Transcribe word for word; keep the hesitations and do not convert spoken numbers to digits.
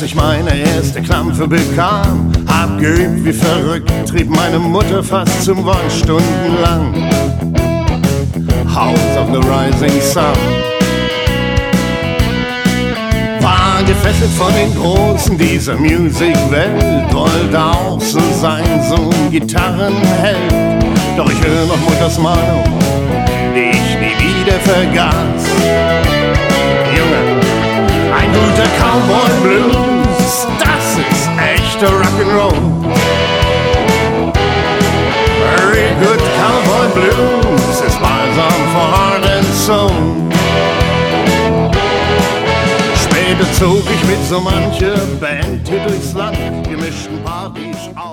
ich meine erste Klampfe bekam, hab geübt wie verrückt, trieb meine Mutter fast zum Wahn stundenlang. House of the Rising Sun. War gefesselt von den Großen dieser Musikwelt, wollte auch so sein, so ein Gitarrenheld. Doch ich höre noch Mutters Meinung, die ich nie wieder vergaß. Junge, ein guter Cowboy Blues, das ist echter Rock'n'Roll. Very good Cowboy Blues ist balsam for heart and soul. Später zog ich mit so mancher Band hier durchs Land, gemischten Partys.